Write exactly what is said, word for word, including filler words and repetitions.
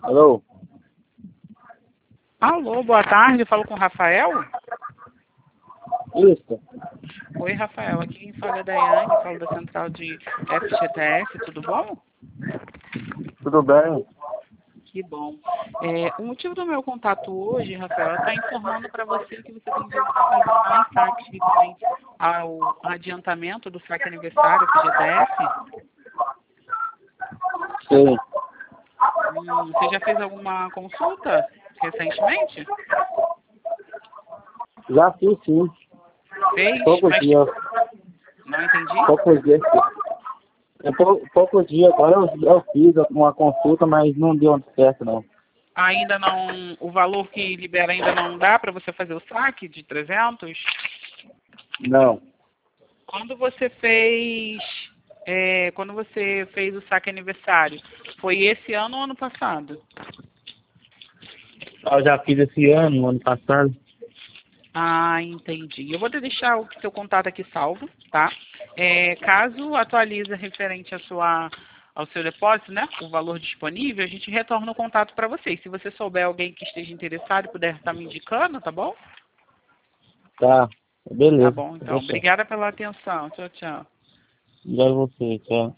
Alô? Alô, boa tarde, falo com o Rafael? Isso. Oi, Rafael, aqui quem fala é a Daiane, falo da central de F G T S, tudo bom? Tudo bem? Que bom. É, o motivo do meu contato hoje, Rafael, é estar informando para você que você tem direito a fazer mais saques referentes ao adiantamento do saque aniversário F G T S. Sim. Hum, você já fez alguma consulta recentemente? Já fiz, sim. Fez, Poucos mas dias. não entendi. Poucos dias. É pou, poucos dias. Agora eu, eu fiz uma consulta, mas não deu certo, não. Ainda não, o valor que libera ainda não dá para você fazer o saque de trezentos? Não. Quando você fez, é, quando você fez o saque aniversário, foi esse ano ou ano passado? Eu já fiz esse ano, no ano passado. Ah, entendi. Eu vou te deixar o seu contato aqui salvo, tá? É, caso atualize referente à sua, ao seu depósito, né? O valor disponível, a gente retorna o contato para vocês. Se você souber alguém que esteja interessado e puder estar me indicando, tá bom? Tá. Tá Beleza. bom, então. Deixa. Obrigada pela atenção. Tchau, tchau. Obrigado a você. Tchau.